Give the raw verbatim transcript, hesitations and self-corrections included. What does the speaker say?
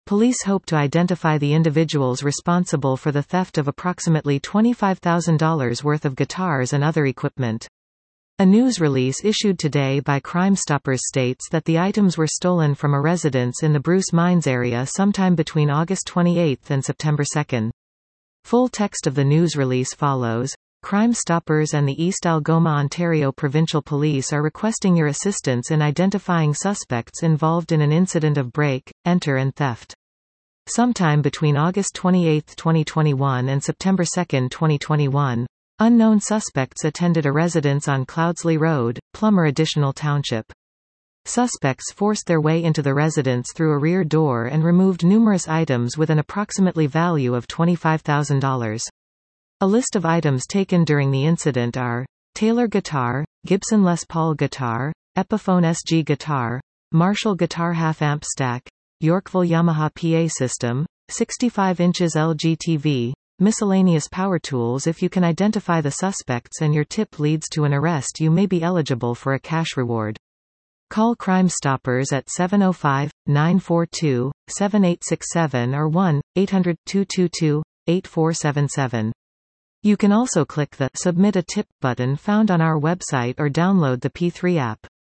Police hope to identify the individuals responsible for the theft of approximately twenty-five thousand dollars worth of guitars and other equipment. A news release issued today by Crime Stoppers states that the items were stolen from a residence in the Bruce Mines area sometime between August twenty-eighth and September second. Full text of the news release follows. Crime Stoppers and the East Algoma, Ontario Provincial Police are requesting your assistance in identifying suspects involved in an incident of break, enter and theft. Sometime between August twenty-eighth twenty twenty-one and September second twenty twenty-one, unknown suspects attended a residence on Cloudsley Road, Plummer Additional Township. Suspects forced their way into the residence through a rear door and removed numerous items with an approximately value of twenty-five thousand dollars. A list of items taken during the incident are Taylor guitar, Gibson Les Paul guitar, Epiphone S G guitar, Marshall guitar half-amp stack, Yorkville Yamaha P A system, sixty-five inches L G T V, miscellaneous power tools. If you can identify the suspects and your tip leads to an arrest, you may be eligible for a cash reward. Call Crime Stoppers at seven oh five, nine four two, seven eight six seven or one eight hundred, two two two, eight four seven seven. You can also click the Submit a Tip button found on our website or download the P three app.